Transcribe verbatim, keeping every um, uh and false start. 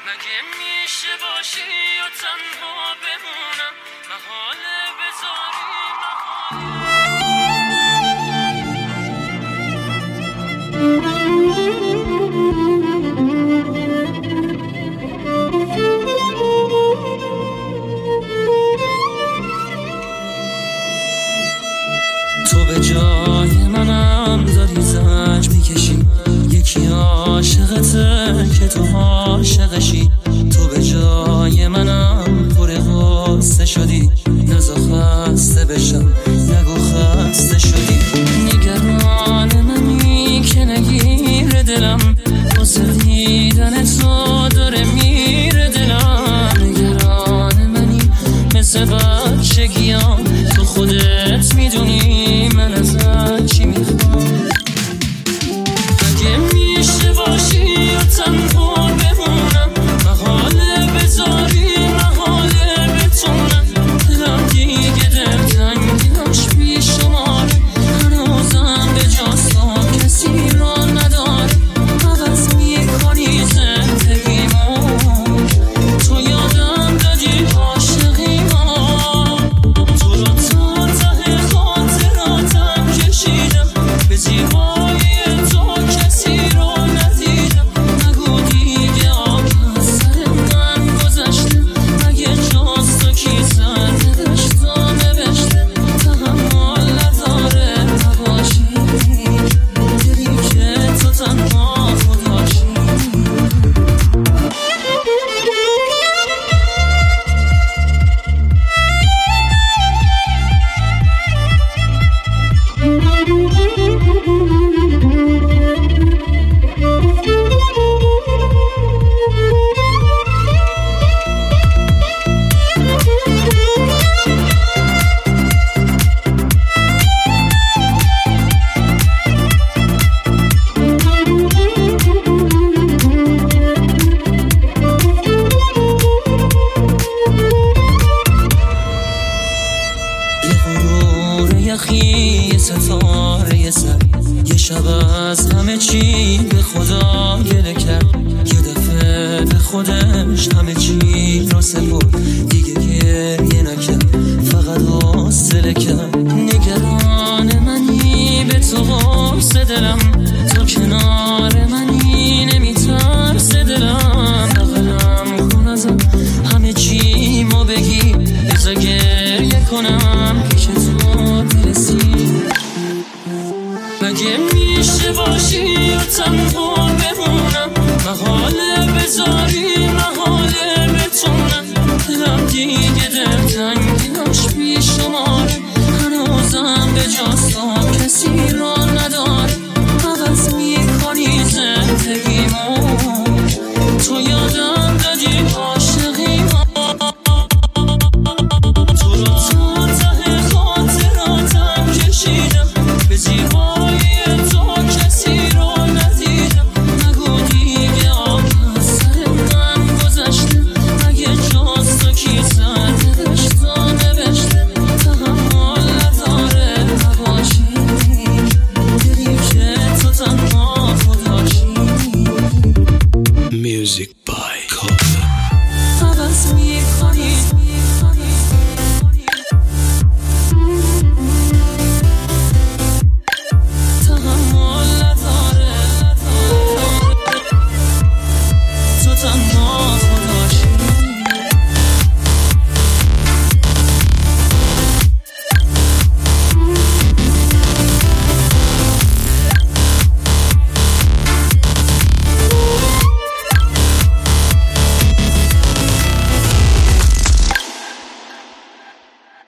مگه میشه باشی و تنها بمونم، محاله بذاری تو به جای منم داری زنج میکشی، یکی عاشقته که تو عاشقشی. تو به جای منم پر غصه شدی، نزا خسته بشم نگو خسته شدی. نگران منی که نگیره دلم، واسه دیدن تو داره میره دلم. نگران منی مثل بچگیام، تو خودت میدونی من ازت چی میخوام. اگه میشه باشی و تنها بمونم، محاله بذاری محاله بتونم. دلم دیگه دلتنگیاش بی شماره، هنوزم به جاست تو کسی را نداری. عوض میکنی زندگیمو، تو یادم دادی عاشقیمو. تو رو تا ته خاطراتم کشیدم، به زیبایی تو کسی رو ندیدم. نگو دیگه آب از سر من گذشته، اگه جز تو کی سر دشت و نوشته. تحمل نداره نباشی، دلی که تو تنها خوداشی. یه ستاره سر، یه شب از همه چی به خدا گله کرد. یه دفعه به خودش همه چی رو سپرد، دیگه گریه نکرد فقط حوصله کرد. نگران منی به تو قرص دلم، تو کنار منی نمیترس دلم. بغلم کن ازم همه چی مو بگی، بذار گریه کنم پیش تو برسی. مگه میشه باشی و تنها